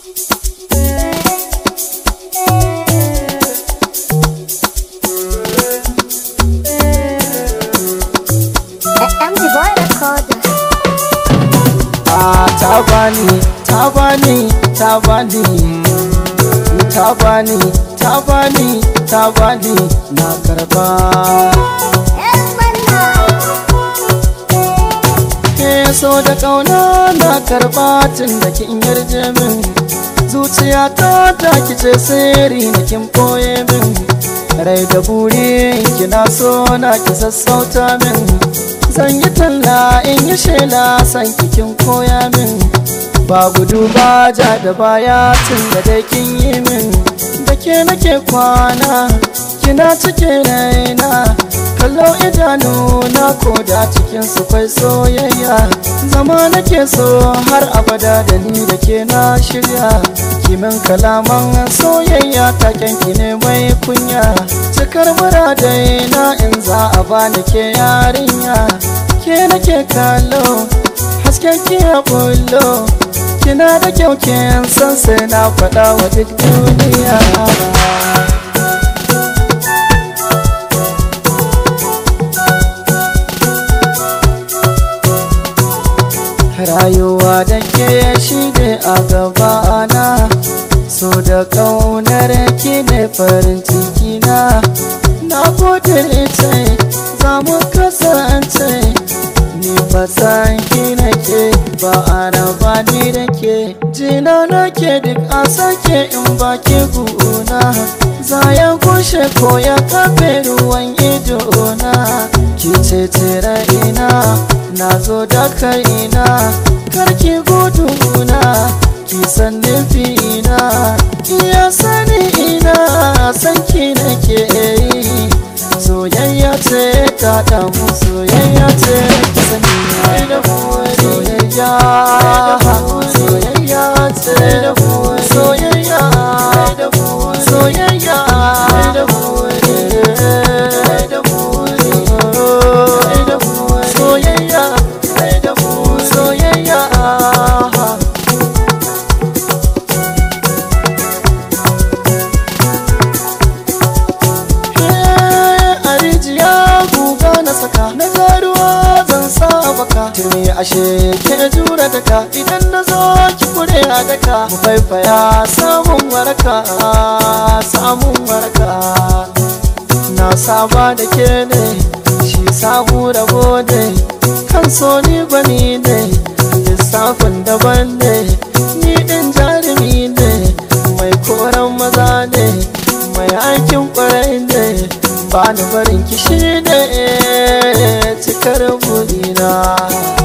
ta bani na karba. Ke so da kauna na karba tun da kin yarje min, zuciyata ta kice sirri na kin boye min, rai da buri kina so na ki sassauta min, zan yi talla in yi shela san kin koya min, ba gudu ba ja da baya tun da dai kin yi min, da ke nake kwana kina cike raina, kallo idanuna ko da cikin su kwai soyayya, zama nake so har abada da ni da ke na shirya, kimin kalaman soyayya taken ki ne mai kunya, cikar muradai na in za a bani ke yarinya, ke nake kallo hasken ki ya bullo, kina da kyau kin san sai na faɗa wa duk duniya. Rayuwa da ke shi ne a gabana, so da ƙaunar ki ne farin ciki na kudirce za mu kasance, ni ba san ki nake ba a raba ni da ke, jina nake duk a sake in ba ki guna, za ya gushe ko ya kafe ruwan idona, ki ce ina na zo da kaina, karki guduna ki san nufina, iya sani ina san ki nake yi, soyayya ce ta damu, soyayya ce ki sani da soyayya, soyayya ce da soyayya, soyayya na zaruwa zan sa baka, tuni ashe ke jura daka, idan na zo ki kure a daka, mu faifaya samun waraka, samun waraka, na saba da ke ne shi samu rabo ne, kan so ni bani ne lissafin daban ne, ni din jarumi ne mai koran maza ne, mai aikin kwarai ne, ba ni barin kishi ne cikar burina.